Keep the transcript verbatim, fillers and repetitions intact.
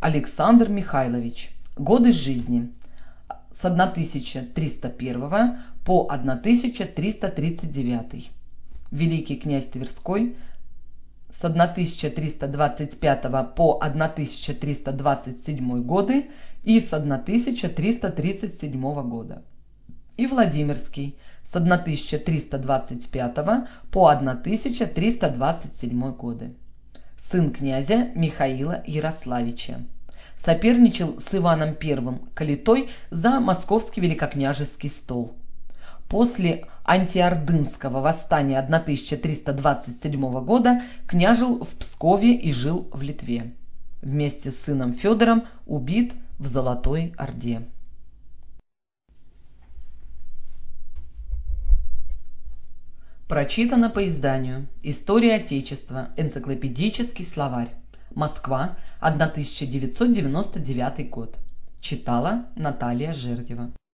Александр Михайлович. Годы жизни с тысяча триста первого по тысяча триста тридцать девятый. Великий князь Тверской с тысяча триста двадцать пятого по тысяча триста двадцать седьмой годы и с тысяча триста тридцать седьмого года. И Владимирский с тысяча триста двадцать пятого по тысяча триста двадцать седьмой годы. Сын князя Михаила Ярославича. Соперничал с Иваном Первым Калитой за московский великокняжеский стол. После антиордынского восстания тысяча триста двадцать седьмого года княжил в Пскове и жил в Литве. Вместе с сыном Федором убит в Золотой Орде. Прочитано по изданию «История Отечества. Энциклопедический словарь». Москва, тысяча девятьсот девяносто девятый год. Читала Наталья Жердева.